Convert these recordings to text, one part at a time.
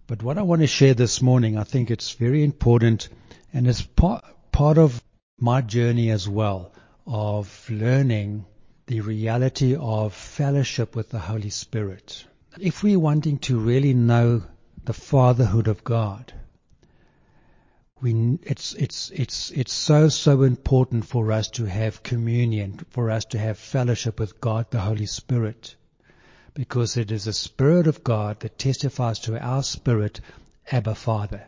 But what I want to share this morning, I think it's very important, and it's part of my journey as well, of learning the reality of fellowship with the Holy Spirit. If we're wanting to really know the fatherhood of God, it's so important for us to have communion, for us to have fellowship with God, the Holy Spirit, because it is the Spirit of God that testifies to our spirit, Abba, Father.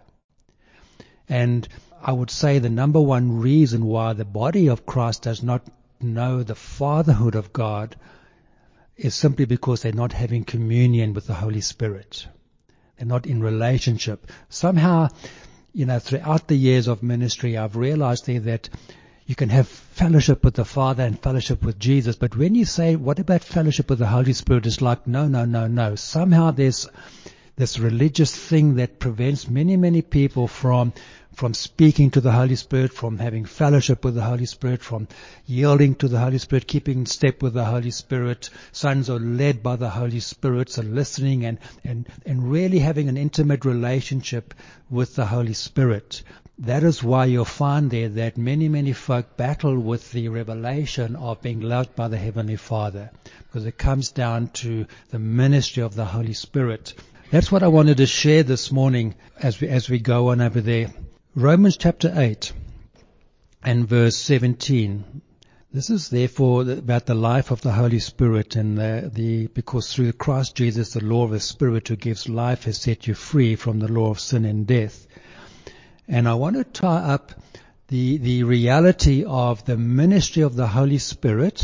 And I would say the number one reason why the body of Christ does not know the fatherhood of God is simply because they're not having communion with the Holy Spirit. They're not in relationship. Somehow, throughout the years of ministry, I've realized there that you can have fellowship with the Father and fellowship with Jesus. But when you say, what about fellowship with the Holy Spirit? It's like, no. Somehow there's this religious thing that prevents many people from speaking to the Holy Spirit, from having fellowship with the Holy Spirit, from yielding to the Holy Spirit, keeping in step with the Holy Spirit. Sons are led by the Holy Spirit, so listening and really having an intimate relationship with the Holy Spirit. That is why you'll find there that many folk battle with the revelation of being loved by the Heavenly Father, because it comes down to the ministry of the Holy Spirit. That's what I wanted to share this morning as we go on over there. Romans chapter 8 and verse 17. This is therefore about the life of the Holy Spirit, and because through Christ Jesus the law of the Spirit who gives life has set you free from the law of sin and death. And I want to tie up the reality of the ministry of the Holy Spirit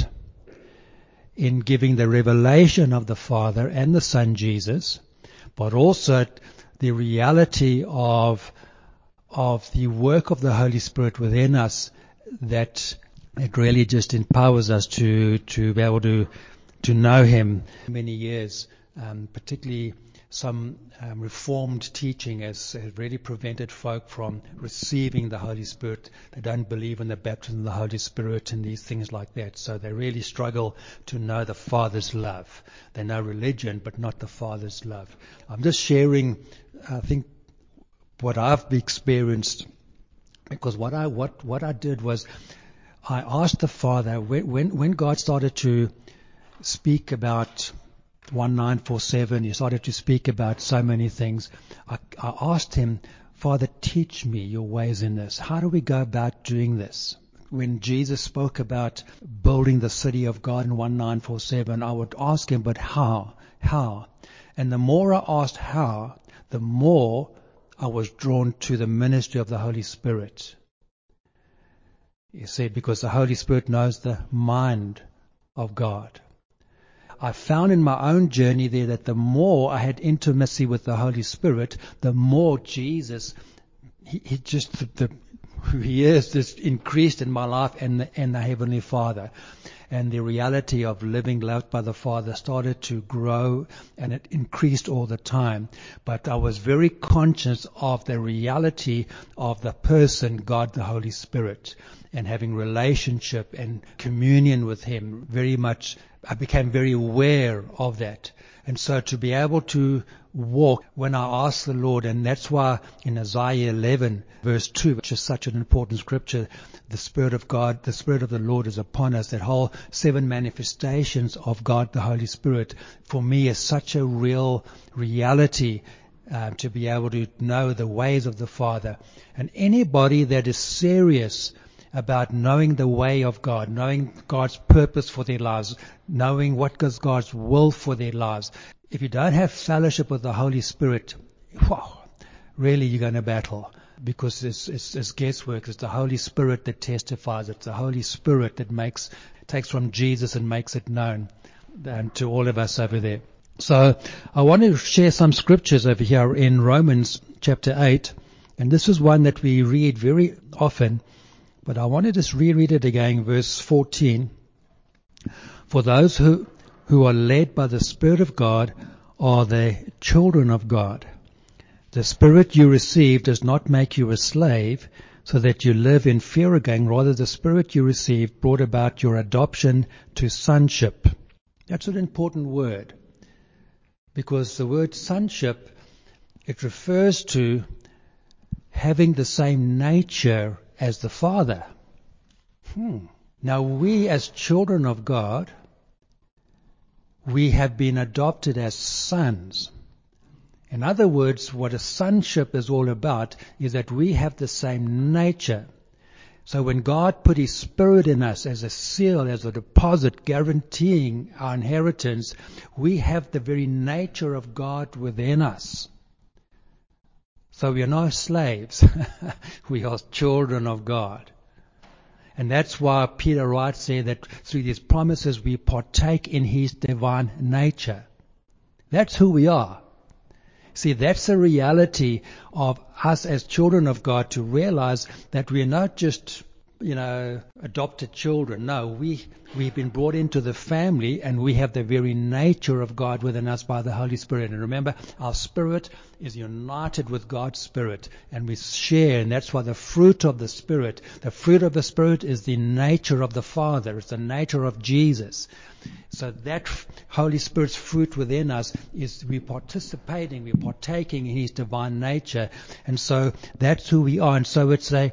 in giving the revelation of the Father and the Son Jesus, but also the reality of the work of the Holy Spirit within us, that it really just empowers us to be able to know Him. Many years, particularly some Reformed teaching has really prevented folk from receiving the Holy Spirit. They don't believe in the baptism of the Holy Spirit and these things like that. So they really struggle to know the Father's love. They know religion, but not the Father's love. I'm just sharing, I think, what I've experienced, because what I did was I asked the Father, when God started to speak about 1947, he started to speak about so many things. I asked him, Father, teach me your ways in this. How do we go about doing this? When Jesus spoke about building the city of God in 1947, I would ask him, but how? How? And the more I asked how, the more I was drawn to the ministry of the Holy Spirit. He said, because the Holy Spirit knows the mind of God. I found in my own journey there that the more I had intimacy with the Holy Spirit, the more Jesus, he just, who He is, just increased in my life and the Heavenly Father. And the reality of living loved by the Father started to grow, and it increased all the time. But I was very conscious of the reality of the person, God the Holy Spirit, and having relationship and communion with Him. Very much, I became very aware of that. And so to be able to walk when I asked the Lord, and that's why in Isaiah 11 verse 2, which is such an important scripture, the Spirit of God, the Spirit of the Lord is upon us. That whole 7 manifestations of God the Holy Spirit for me is such a real reality, to be able to know the ways of the Father. And anybody that is serious about knowing the way of God, knowing God's purpose for their lives, knowing what is God's will for their lives. If you don't have fellowship with the Holy Spirit, really you're going to battle, because it's guesswork. It's the Holy Spirit that testifies. It's the Holy Spirit that takes from Jesus and makes it known to all of us over there. So I want to share some scriptures over here in Romans chapter 8, and this is one that we read very often, but I want to just reread it again, verse 14. For those who are led by the Spirit of God are the children of God. The Spirit you received does not make you a slave so that you live in fear again. Rather, the Spirit you received brought about your adoption to sonship. That's an important word, because the word sonship It refers to having the same nature as the Father. Now we as children of God, we have been adopted as sons. In other words, what a sonship is all about is that we have the same nature. So when God put His Spirit in us as a seal, as a deposit guaranteeing our inheritance, we have the very nature of God within us. So we are not slaves. We are children of God. And that's why Peter writes there that through these promises we partake in His divine nature. That's who we are. See, that's the reality of us as children of God, to realize that we're not just, adopted children. No, we've been brought into the family, and we have the very nature of God within us by the Holy Spirit. And remember, our spirit is united with God's Spirit, and we share, and that's why the fruit of the Spirit is the nature of the Father. It's the nature of Jesus. So that Holy Spirit's fruit within us is we're partaking in His divine nature. And so that's who we are. And so it's a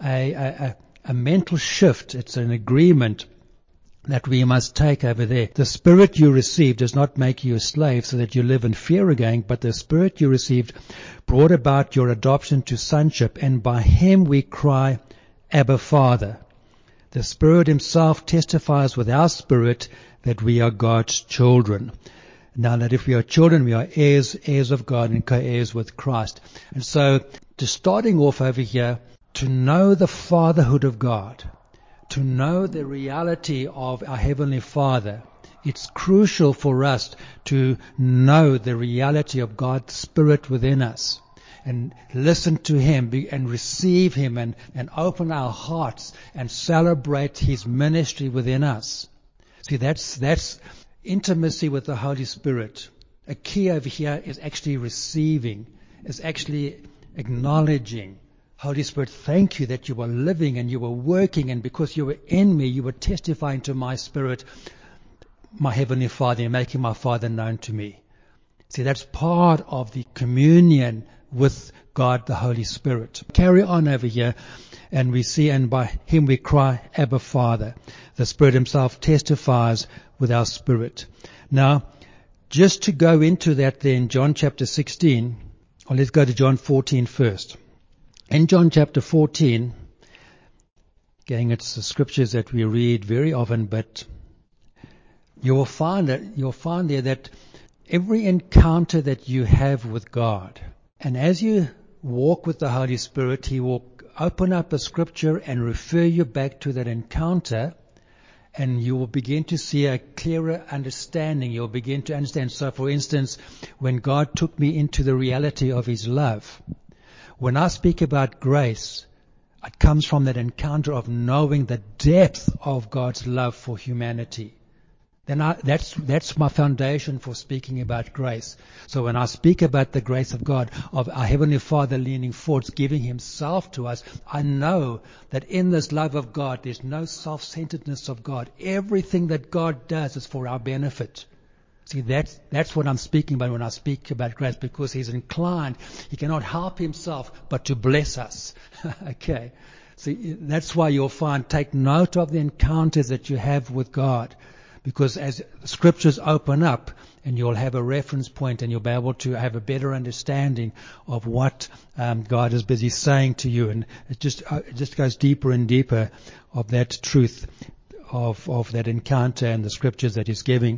mental shift. It's an agreement that we must take over there. The Spirit you received does not make you a slave so that you live in fear again, but the Spirit you received brought about your adoption to sonship, and by Him we cry, Abba, Father. The Spirit Himself testifies with our spirit that we are God's children. Now that if we are children, we are heirs of God and co-heirs with Christ. And so, just starting off over here, to know the fatherhood of God, to know the reality of our Heavenly Father, it's crucial for us to know the reality of God's Spirit within us, and listen to Him and receive Him and open our hearts and celebrate His ministry within us. See, that's intimacy with the Holy Spirit. A key over here is actually receiving, is actually acknowledging. Holy Spirit, thank you that you were living and you were working, and because you were in me, you were testifying to my spirit, my Heavenly Father, and making my Father known to me. See, that's part of the communion with God the Holy Spirit. Carry on over here, and we see, and by Him we cry, Abba, Father. The Spirit Himself testifies with our spirit. Now, just to go into that then, John chapter 16, or let's go to John 14 first. In John chapter 14, again, it's the scriptures that we read very often, but you'll find there that every encounter that you have with God, and as you walk with the Holy Spirit, He will open up a scripture and refer you back to that encounter, and you will begin to see a clearer understanding. You'll begin to understand. So, for instance, when God took me into the reality of His love, when I speak about grace, it comes from that encounter of knowing the depth of God's love for humanity. Then that's my foundation for speaking about grace. So when I speak about the grace of God, of our Heavenly Father leaning forward, giving Himself to us, I know that in this love of God, there's no self-centeredness of God. Everything that God does is for our benefit. See, that's what I'm speaking about when I speak about grace, because He's inclined. He cannot help Himself but to bless us. Okay. See, that's why you'll find, take note of the encounters that you have with God, because as scriptures open up, and you'll have a reference point, and you'll be able to have a better understanding of what God is busy saying to you, and it just goes deeper and deeper of that truth of that encounter and the scriptures that He's giving.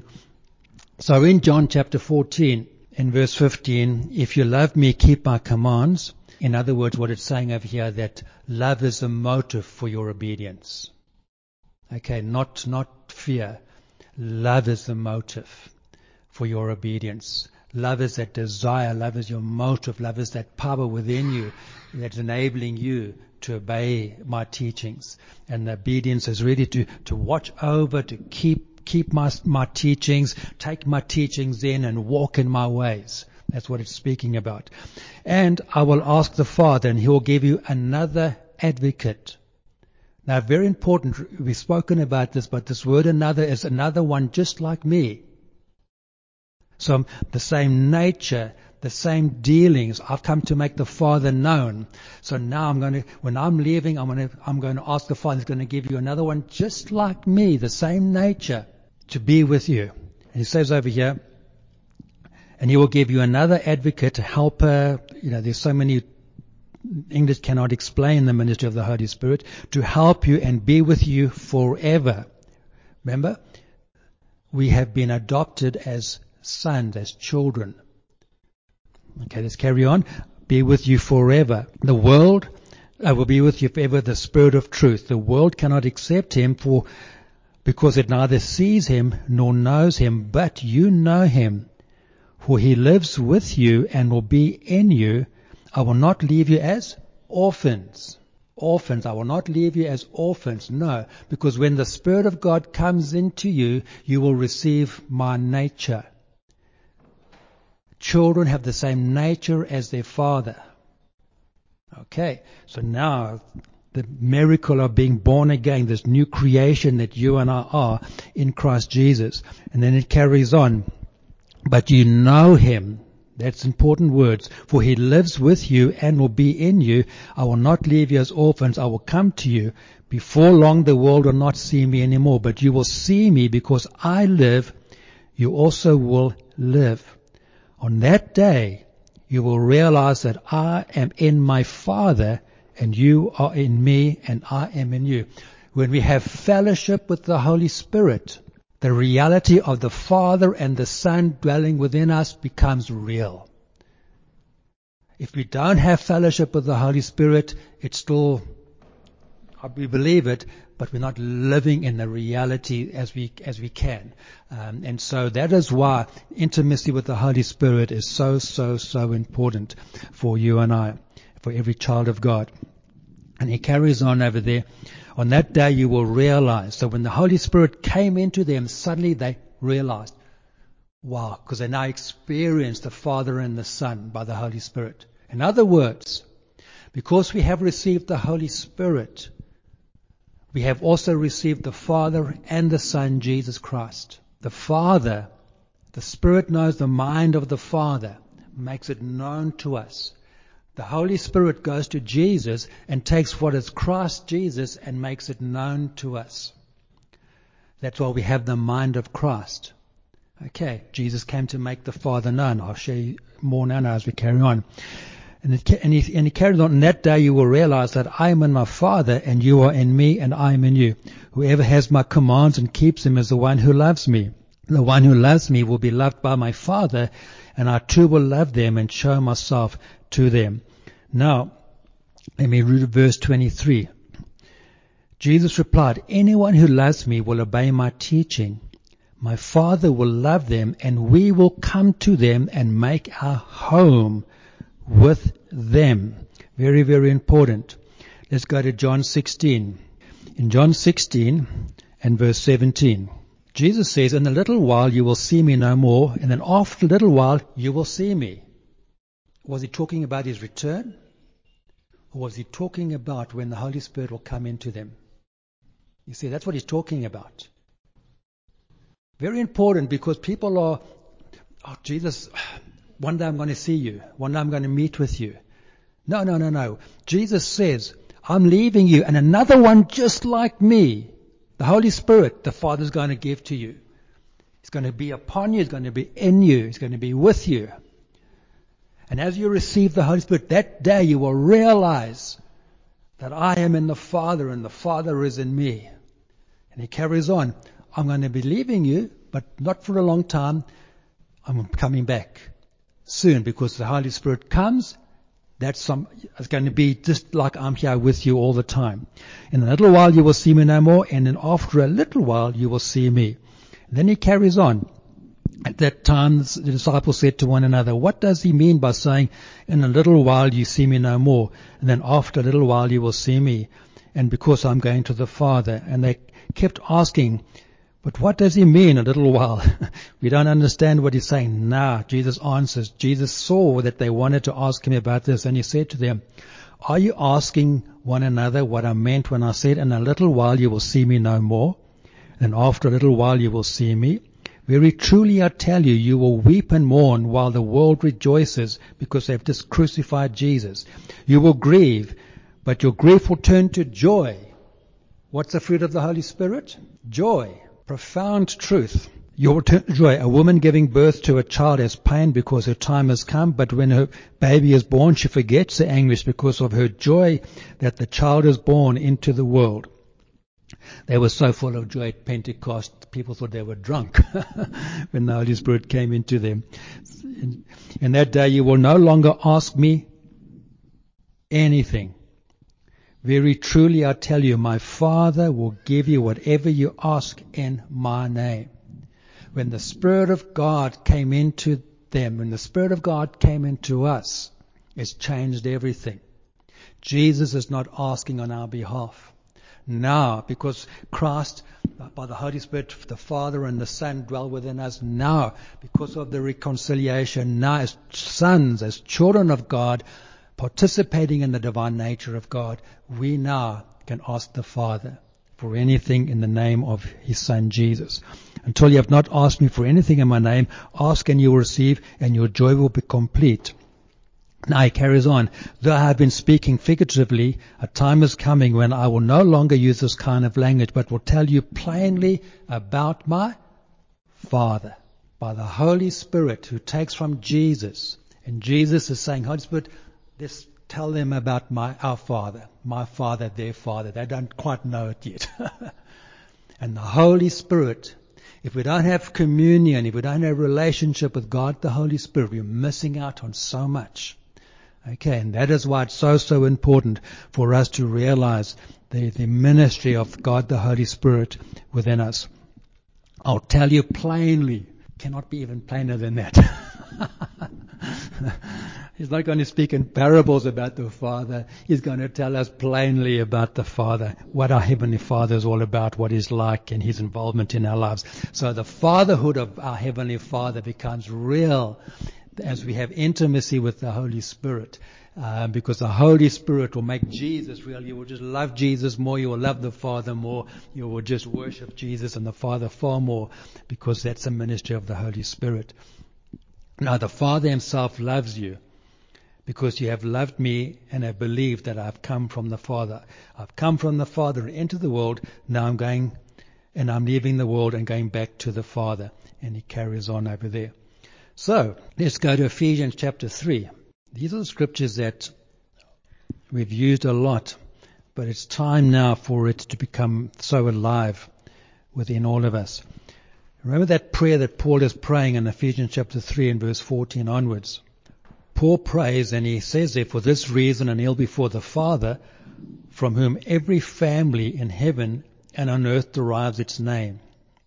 So in John chapter 14, in verse 15, if you love me, keep my commands. In other words, what it's saying over here, that love is the motive for your obedience. Okay, not fear. Love is the motive for your obedience. Love is that desire. Love is your motive. Love is that power within you that's enabling you to obey my teachings. And the obedience is really to watch over, to keep my teachings, take my teachings in and walk in my ways. That's what it's speaking about. And I will ask the Father, and He will give you another advocate. Now, very important, we've spoken about this, but this word another is another one just like me. So the same nature, the same dealings. I've come to make the Father known. So now when I'm leaving, I'm going to ask the Father. He's going to give you another one just like me, the same nature, to be with you. And he says over here, and he will give you another advocate, a helper. There's so many, English cannot explain the ministry of the Holy Spirit, to help you and be with you forever. Remember, we have been adopted as sons, as children. Okay, let's carry on. Be with you forever. The world will be with you forever, the Spirit of truth. The world cannot accept him because it neither sees him nor knows him, but you know him. For he lives with you and will be in you. I will not leave you as orphans. Orphans. I will not leave you as orphans. No, because when the Spirit of God comes into you, you will receive my nature. Children have the same nature as their father. Okay, so now the miracle of being born again, this new creation that you and I are in Christ Jesus. And then it carries on. But you know him. That's important words. For he lives with you and will be in you. I will not leave you as orphans. I will come to you. Before long the world will not see me anymore, but you will see me because I live. You also will live. On that day you will realize that I am in my Father and you are in me and I am in you. When we have fellowship with the Holy Spirit, the reality of the Father and the Son dwelling within us becomes real. If we don't have fellowship with the Holy Spirit, it's still, we believe it, but we're not living in the reality as we can. And so that is why intimacy with the Holy Spirit is so important for you and I, for every child of God. And he carries on over there. On that day you will realize. So when the Holy Spirit came into them, suddenly they realized, wow, because they now experienced the Father and the Son by the Holy Spirit. In other words, because we have received the Holy Spirit, we have also received the Father and the Son, Jesus Christ. The Father, the Spirit knows the mind of the Father, makes it known to us. The Holy Spirit goes to Jesus and takes what is Christ Jesus and makes it known to us. That's why we have the mind of Christ. Okay, Jesus came to make the Father known. I'll show you more now as we carry on. And he carried on. On that day you will realize that I am in my Father and you are in me and I am in you. Whoever has my commands and keeps them is the one who loves me. The one who loves me will be loved by my Father, and I too will love them and show myself to them. Now, let me read verse 23. Jesus replied, anyone who loves me will obey my teaching. My Father will love them, and we will come to them and make our home with them. Very, very important. Let's go to John 16. In John 16 and verse 17, Jesus says, in a little while you will see me no more, and then after a little while you will see me. Was he talking about his return? Or was he talking about when the Holy Spirit will come into them? You see, that's what he's talking about. Very important, because people are, oh, Jesus, one day I'm going to see you. One day I'm going to meet with you. No. Jesus says, I'm leaving you, and another one just like me, the Holy Spirit, the Father's going to give to you. He's going to be upon you. He's going to be in you. He's going to be with you. And as you receive the Holy Spirit, that day you will realize that I am in the Father and the Father is in me. And he carries on. I'm going to be leaving you, but not for a long time. I'm coming back soon, because the Holy Spirit comes. It's going to be just like I'm here with you all the time. In a little while you will see me no more, and then after a little while you will see me. And then he carries on. At that time the disciples said to one another, what does he mean by saying, in a little while you see me no more, and then after a little while you will see me, and because I'm going to the Father? And they kept asking, but what does he mean, a little while? We don't understand what he's saying. Nah, Jesus answers. Jesus saw that they wanted to ask him about this, and he said to them, are you asking one another what I meant when I said, in a little while you will see me no more, and after a little while you will see me? Very truly I tell you, you will weep and mourn while the world rejoices because they've just crucified Jesus. You will grieve, but your grief will turn to joy. What's the fruit of the Holy Spirit? Joy. Profound truth. You will turn to joy. A woman giving birth to a child has pain because her time has come, but when her baby is born, she forgets the anguish because of her joy that the child is born into the world. They were so full of joy at Pentecost, people thought they were drunk when the Holy Spirit came into them. In that day you will no longer ask me anything. Very truly I tell you, my Father will give you whatever you ask in my name. When the Spirit of God came into them, when the Spirit of God came into us, it's changed everything. Jesus is not asking on our behalf. Now, because Christ, by the Holy Spirit, the Father and the Son dwell within us now, because of the reconciliation, now as sons, as children of God, participating in the divine nature of God, we now can ask the Father for anything in the name of His Son Jesus. Until you have not asked me for anything in my name, ask and you will receive, and your joy will be complete. Now he carries on. Though I have been speaking figuratively, a time is coming when I will no longer use this kind of language, but will tell you plainly about my Father. By the Holy Spirit who takes from Jesus. And Jesus is saying, Holy Spirit, let's tell them about our Father. My Father, their Father. They don't quite know it yet. And the Holy Spirit, if we don't have communion, if we don't have a relationship with God, the Holy Spirit, we're missing out on so much. Okay, and that is why it's so important for us to realize the ministry of God the Holy Spirit within us. I'll tell you plainly, cannot be even plainer than that. He's not going to speak in parables about the Father. He's going to tell us plainly about the Father, what our Heavenly Father is all about, what He's like, and His involvement in our lives. So the fatherhood of our Heavenly Father becomes real as we have intimacy with the Holy Spirit, because the Holy Spirit will make Jesus real. You will just love Jesus more. You will love the Father more. You will just worship Jesus and the Father far more, because that's the ministry of the Holy Spirit. Now the Father Himself loves you because you have loved me and have believed that I've come from the Father. I've come from the Father into the world. Now I'm going and I'm leaving the world and going back to the Father. And he carries on over there. So, let's go to Ephesians chapter 3. These are the scriptures that we've used a lot, but it's time now for it to become so alive within all of us. Remember that prayer that Paul is praying in Ephesians chapter 3 and verse 14 onwards. Paul prays and he says there, for this reason I kneel before the Father, from whom every family in heaven and on earth derives its name.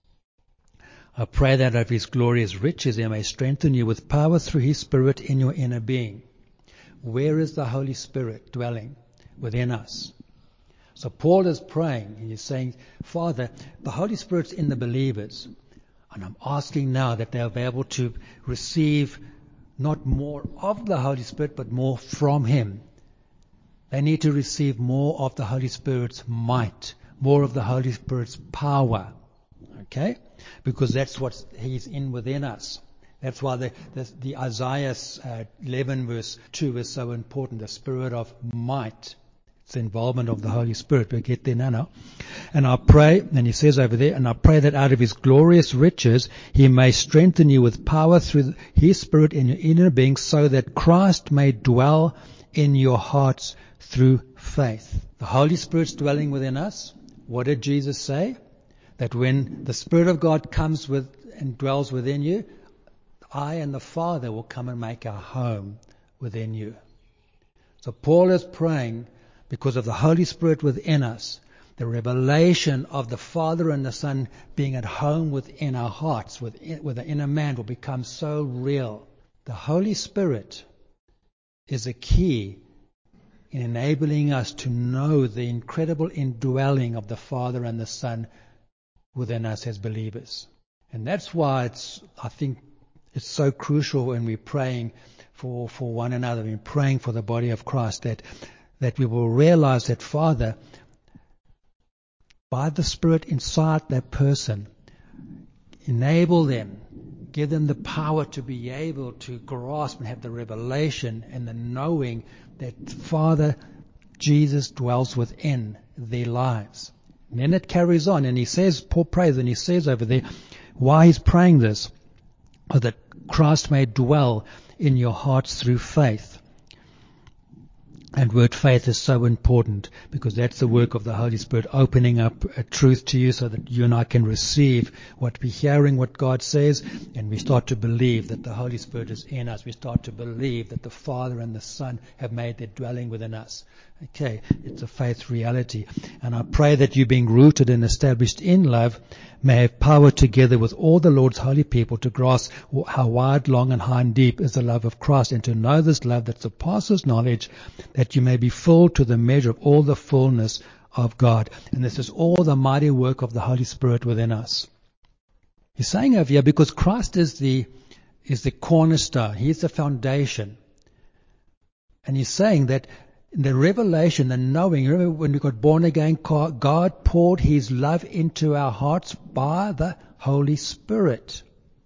I pray that of His glorious riches He may strengthen you with power through His Spirit in your inner being. Where is the Holy Spirit dwelling? Within us. So Paul is praying and he's saying, Father, the Holy Spirit's in the believers. And I'm asking now that they'll be able to receive not more of the Holy Spirit, but more from Him. They need to receive more of the Holy Spirit's might, more of the Holy Spirit's power. Okay? Because that's what He's in within us. That's why the Isaiah 11 verse 2 is so important. The Spirit of might. It's the involvement of the Holy Spirit. We'll get there now. And I pray, and he says over there, and I pray that out of His glorious riches He may strengthen you with power through His Spirit in your inner being, so that Christ may dwell in your hearts through faith. The Holy Spirit's dwelling within us. What did Jesus say? That when the Spirit of God comes with and dwells within you, I and the Father will come and make our home within you. So Paul is praying because of the Holy Spirit within us, the revelation of the Father and the Son being at home within our hearts, with the inner man, will become so real. The Holy Spirit is a key in enabling us to know the incredible indwelling of the Father and the Son within us as believers. And that's why I think it's so crucial when we're praying for one another, we're praying for the body of Christ, that we will realize that, Father, by the Spirit inside that person, enable them, give them the power to be able to grasp and have the revelation and the knowing that Father Jesus dwells within their lives. And then it carries on, and he says, Paul prays, and he says over there why he's praying this, so that Christ may dwell in your hearts through faith. And word faith is so important because that's the work of the Holy Spirit, opening up a truth to you so that you and I can receive what we're hearing, what God says, and we start to believe that the Holy Spirit is in us. We start to believe that the Father and the Son have made their dwelling within us. Okay, it's a faith reality. And I pray that you, being rooted and established in love, may have power together with all the Lord's holy people to grasp how wide, long, and high and deep is the love of Christ, and to know this love that surpasses knowledge, that you may be filled to the measure of all the fullness of God. And this is all the mighty work of the Holy Spirit within us. He's saying over here, because Christ is the cornerstone, He's the foundation. And He's saying that the revelation, the knowing, remember when we got born again, God poured His love into our hearts by the Holy Spirit.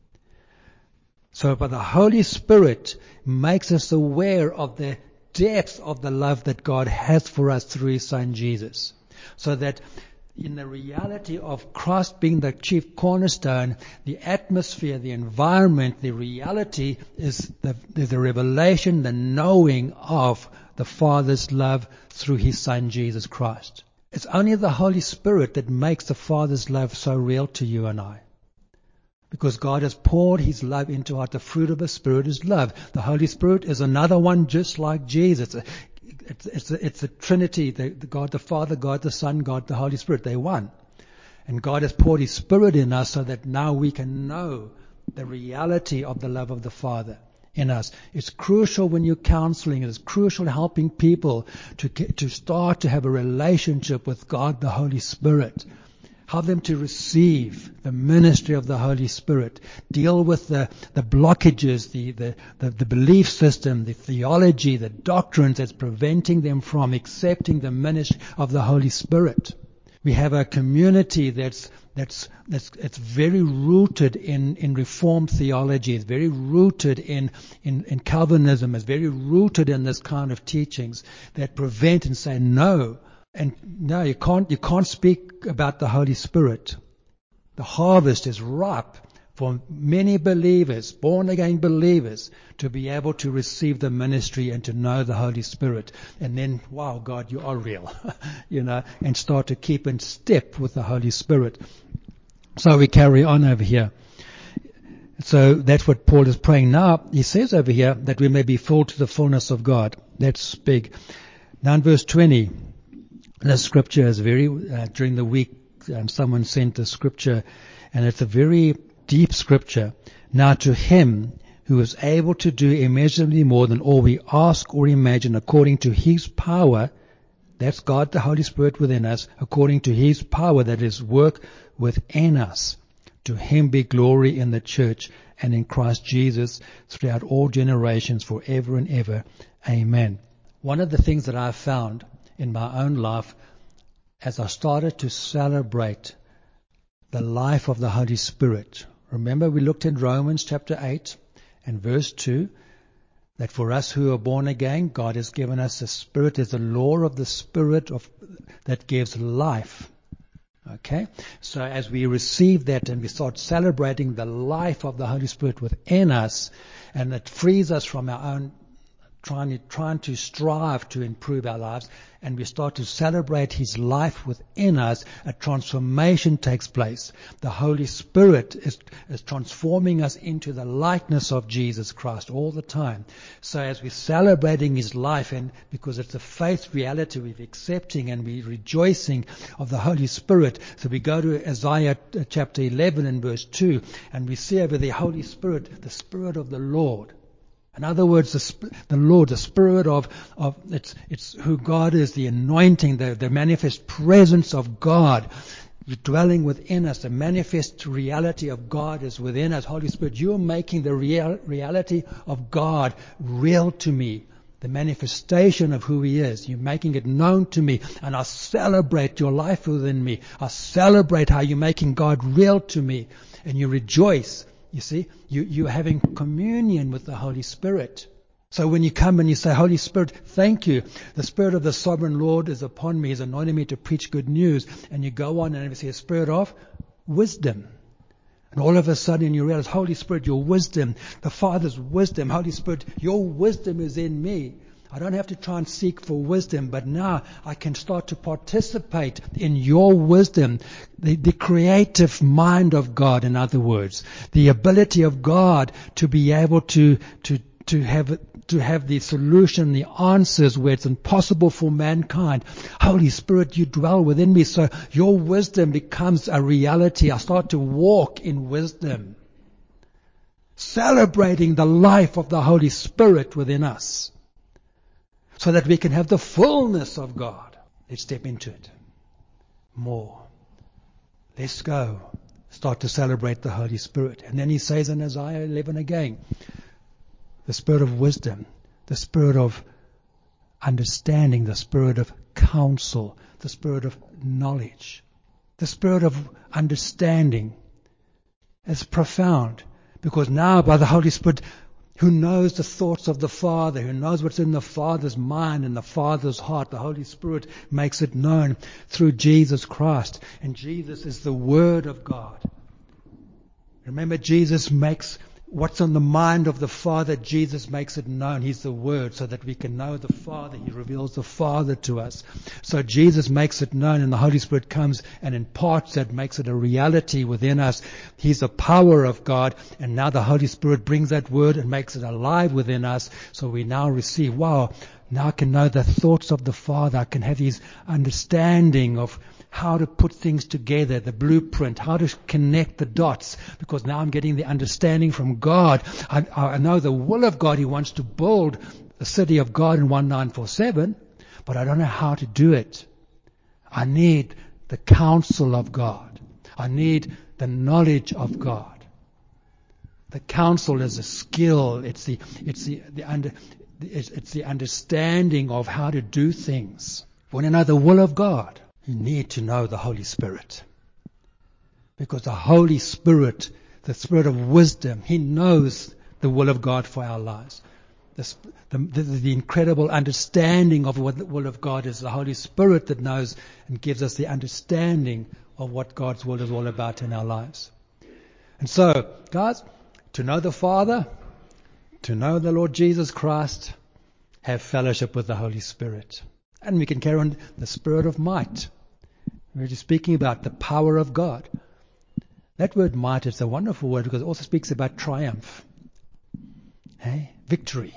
So by the Holy Spirit makes us aware of the depth of the love that God has for us through His Son Jesus. So that in the reality of Christ being the chief cornerstone, the atmosphere, the environment, the reality is the revelation, the knowing of the Father's love through His Son Jesus Christ. It's only the Holy Spirit that makes the Father's love so real to you and I. Because God has poured His love into us. The fruit of the Spirit is love. The Holy Spirit is another one just like Jesus. It's a Trinity, God the Father, God the Son, God the Holy Spirit. They're one. And God has poured His Spirit in us so that now we can know the reality of the love of the Father in us. It's crucial when you're counseling. It's crucial helping people to start to have a relationship with God the Holy Spirit. Help them to receive the ministry of the Holy Spirit. Deal with the blockages, the belief system, the theology, the doctrines that's preventing them from accepting the ministry of the Holy Spirit. We have a community that's very rooted in Reformed theology. It's very rooted in Calvinism. It's very rooted in this kind of teachings that prevent and say no. And no, you can't speak about the Holy Spirit. The harvest is ripe for many believers, born again believers, to be able to receive the ministry and to know the Holy Spirit. And then, wow, God, you are real, and start to keep in step with the Holy Spirit. So we carry on over here. So that's what Paul is praying. Now, he says over here that we may be full to the fullness of God. That's big. Now in verse 20, the scripture is during the week, someone sent the scripture, and it's a very deep scripture. Now to Him who is able to do immeasurably more than all we ask or imagine, according to His power, that's God the Holy Spirit within us, according to His power that is work within us. To Him be glory in the church and in Christ Jesus throughout all generations, forever and ever. Amen. One of the things that I've found in my own life, as I started to celebrate the life of the Holy Spirit. Remember, we looked in Romans chapter 8 and verse 2, that for us who are born again, God has given us a Spirit. There's a law of the Spirit that gives life. Okay? So as we receive that and we start celebrating the life of the Holy Spirit within us, and it frees us from our own trying to strive to improve our lives, and we start to celebrate His life within us, a transformation takes place. The Holy Spirit is transforming us into the likeness of Jesus Christ all the time. So as we're celebrating His life, and because it's a faith reality, we're accepting and we're rejoicing of the Holy Spirit. So we go to Isaiah chapter 11 and verse 2, and we see over the Holy Spirit, the Spirit of the Lord. In other words, the Lord, the Spirit of it's who God is, the anointing, the manifest presence of God dwelling within us. The manifest reality of God is within us. Holy Spirit, you're making the reality of God real to me. the manifestation of who He is. You're making it known to me, and I celebrate your life within me. I celebrate how you're making God real to me, and you rejoice. You see, you're having communion with the Holy Spirit. So when you come and you say, Holy Spirit, thank you. The Spirit of the Sovereign Lord is upon me. He's anointed me to preach good news. And you go on and you see a spirit of wisdom. And all of a sudden you realize, Holy Spirit, your wisdom, the Father's wisdom, Holy Spirit, your wisdom is in me. I don't have to try and seek for wisdom, but now I can start to participate in your wisdom, the creative mind of God, in other words, the ability of God to be able to have the solution, the answers where it's impossible for mankind. Holy Spirit, you dwell within me, so your wisdom becomes a reality. I start to walk in wisdom, celebrating the life of the Holy Spirit within us, so that we can have the fullness of God. Let's step into it more. Let's go. Start to celebrate the Holy Spirit. And then he says in Isaiah 11 again, the Spirit of wisdom, the Spirit of understanding, the Spirit of counsel, the Spirit of knowledge, the Spirit of understanding is profound, because now by the Holy Spirit, who knows the thoughts of the Father, who knows what's in the Father's mind and the Father's heart, the Holy Spirit makes it known through Jesus Christ. And Jesus is the Word of God. Remember, Jesus makes what's on the mind of the Father, Jesus makes it known. He's the Word, so that we can know the Father. He reveals the Father to us. So Jesus makes it known, and the Holy Spirit comes and imparts that, makes it a reality within us. He's the power of God, and now the Holy Spirit brings that Word and makes it alive within us. So we now receive, wow, now I can know the thoughts of the Father. I can have his understanding of how to put things together, the blueprint, how to connect the dots, because now I'm getting the understanding from God. I know the will of God. He wants to build the city of God in 1947, but I don't know how to do it. I need the counsel of God. I need the knowledge of God. The counsel is a skill. It's the understanding of how to do things. When you know the will of God, you need to know the Holy Spirit. Because the Holy Spirit, the Spirit of wisdom, He knows the will of God for our lives. The incredible understanding of what the will of God is, the Holy Spirit that knows and gives us the understanding of what God's will is all about in our lives. And so, guys, to know the Father, to know the Lord Jesus Christ, have fellowship with the Holy Spirit. And we can carry on the Spirit of might. We're just speaking about the power of God. That word might is a wonderful word because it also speaks about triumph. Hey? Victory.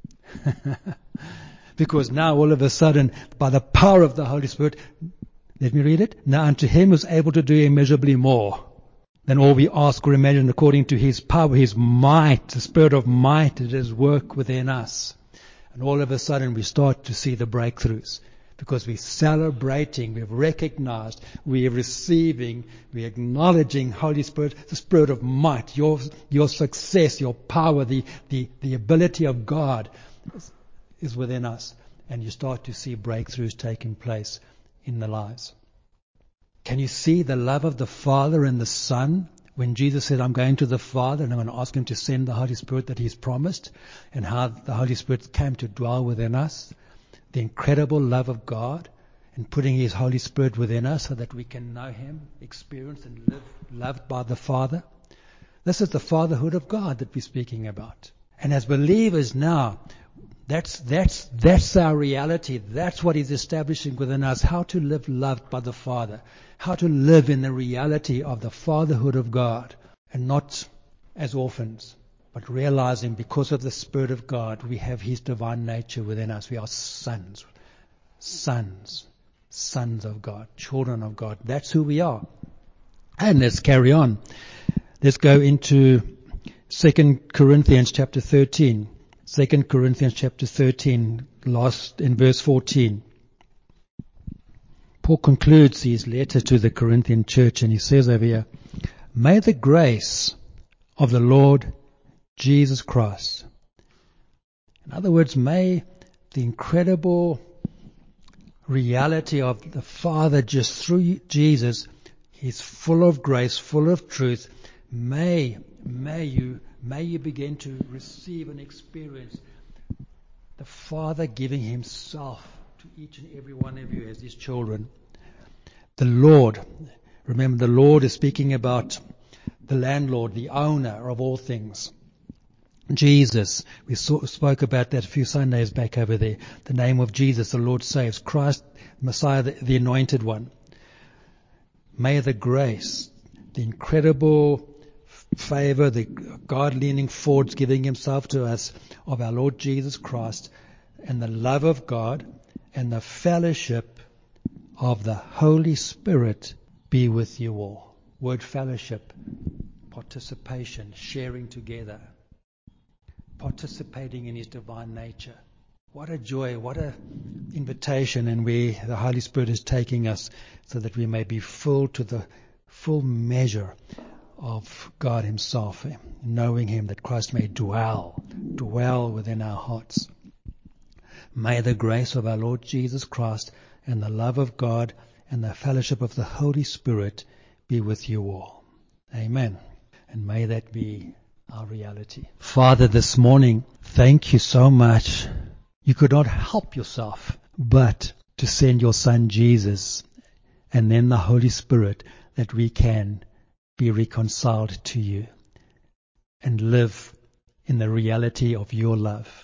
Because now all of a sudden, by the power of the Holy Spirit, let me read it. Now unto him who's able to do immeasurably more than all we ask or imagine, according to his power, his might, the Spirit of might that is work within us. And all of a sudden we start to see the breakthroughs, because we're celebrating, we've recognized, we're receiving, we're acknowledging Holy Spirit, the Spirit of might, your success, your power, the ability of God is within us. And you start to see breakthroughs taking place in the lives. Can you see the love of the Father and the Son? When Jesus said, I'm going to the Father and I'm going to ask him to send the Holy Spirit that he's promised, and how the Holy Spirit came to dwell within us, the incredible love of God, and putting his Holy Spirit within us so that we can know him, experience and live loved by the Father. This is the fatherhood of God that we're speaking about. And as believers now, that's our reality. That's what he's establishing within us, how to live loved by the Father, how to live in the reality of the fatherhood of God, and not as orphans, but realizing because of the Spirit of God, we have his divine nature within us. We are sons of God, children of God. That's who we are. And let's carry on. Let's go into 2 Corinthians chapter 13. 2 Corinthians chapter 13, last in verse 14. Paul concludes his letter to the Corinthian church, and he says over here, may the grace of the Lord Jesus Christ. In other words, may the incredible reality of the Father just through Jesus. He's full of grace, full of truth. May you begin to receive and experience the Father giving Himself to each and every one of you as His children. The Lord, remember the Lord is speaking about the landlord, the owner of all things. Jesus, we spoke about that a few Sundays back over there. The name of Jesus, the Lord saves. Christ, Messiah, the Anointed One. May the grace, the incredible favor, the God leaning forward, giving Himself to us of our Lord Jesus Christ, and the love of God and the fellowship of the Holy Spirit be with you all. Word fellowship, participation, sharing together, participating in His divine nature. What a joy, what a invitation, and the Holy Spirit is taking us so that we may be full to the full measure of God Himself, knowing Him, that Christ may dwell within our hearts. May the grace of our Lord Jesus Christ and the love of God and the fellowship of the Holy Spirit be with you all. Amen. And may that be our reality. Father, this morning, thank you so much. You could not help yourself but to send your Son Jesus and then the Holy Spirit, that we can be reconciled to you and live in the reality of your love.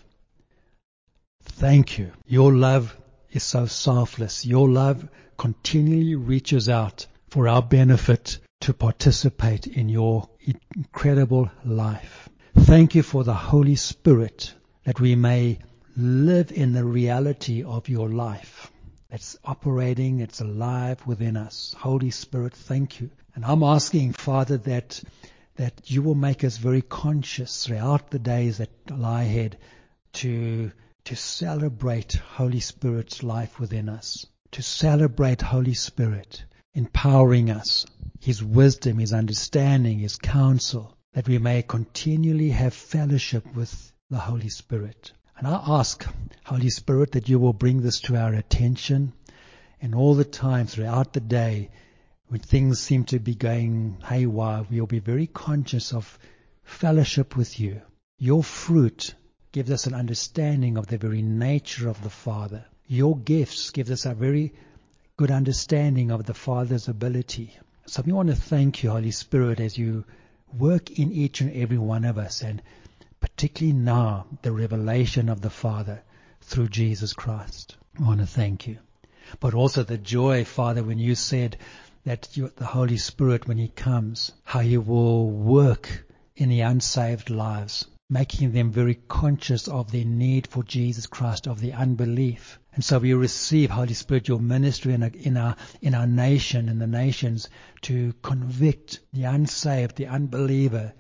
Thank you. Your love is so selfless. Your love continually reaches out for our benefit to participate in your incredible life. Thank you for the Holy Spirit, that we may live in the reality of your life. It's operating, it's alive within us. Holy Spirit, thank you. And I'm asking, Father, that you will make us very conscious throughout the days that lie ahead to celebrate Holy Spirit's life within us, to celebrate Holy Spirit empowering us, His wisdom, His understanding, His counsel, that we may continually have fellowship with the Holy Spirit. And I ask, Holy Spirit, that you will bring this to our attention, and all the time throughout the day, when things seem to be going haywire, we will be very conscious of fellowship with you. Your fruit gives us an understanding of the very nature of the Father. Your gifts give us a very good understanding of the Father's ability. So we want to thank you, Holy Spirit, as you work in each and every one of us, and particularly now, the revelation of the Father through Jesus Christ. I want to thank you. But also the joy, Father, when you said that the Holy Spirit, when He comes, how He will work in the unsaved lives, making them very conscious of their need for Jesus Christ, of their unbelief. And so we receive, Holy Spirit, your ministry in our nation and the nations, to convict the unsaved, the unbeliever,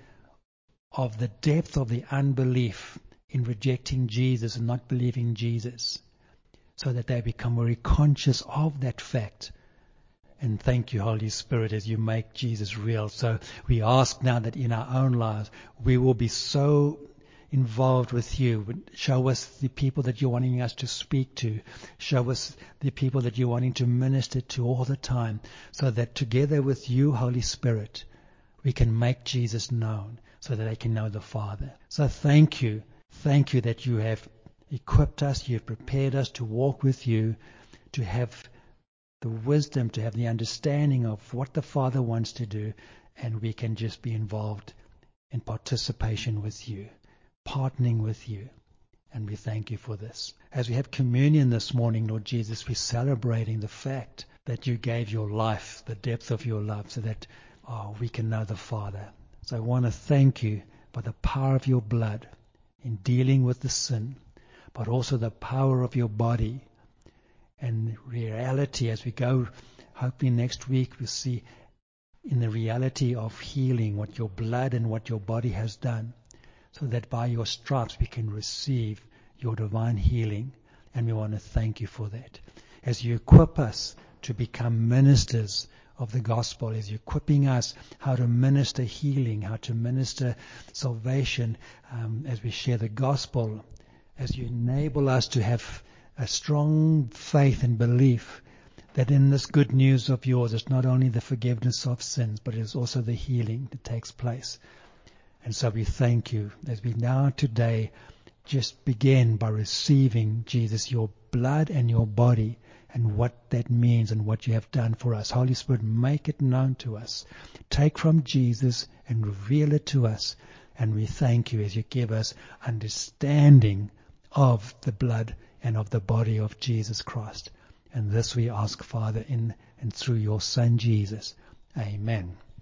of the depth of the unbelief in rejecting Jesus and not believing Jesus, so that they become very conscious of that fact. And thank you, Holy Spirit, as you make Jesus real. So we ask now that in our own lives we will be so involved with you. Show us the people that you're wanting us to speak to. Show us the people that you're wanting to minister to all the time, so that together with you, Holy Spirit, we can make Jesus known, so that they can know the Father. So thank you. Thank you that you have equipped us, you have prepared us to walk with you, to have the wisdom, to have the understanding of what the Father wants to do, and we can just be involved in participation with you, partnering with you. And we thank you for this. As we have communion this morning, Lord Jesus, we're celebrating the fact that you gave your life, the depth of your love, so that we can know the Father. So I want to thank you for the power of your blood in dealing with the sin, but also the power of your body and reality as we go. Hopefully next week we'll see in the reality of healing what your blood and what your body has done, so that by your stripes we can receive your divine healing. And we want to thank you for that. As you equip us to become ministers of the gospel, as you're equipping us how to minister healing, how to minister salvation, as we share the gospel as you enable us to have a strong faith and belief that in this good news of yours, it's not only the forgiveness of sins, but it is also the healing that takes place. And so we thank you as we now today just begin by receiving, Jesus, your blood and your body and what that means and what you have done for us. Holy Spirit, make it known to us. Take from Jesus and reveal it to us. And we thank you as you give us understanding of the blood and of the body of Jesus Christ. And this we ask, Father, in and through your Son, Jesus. Amen.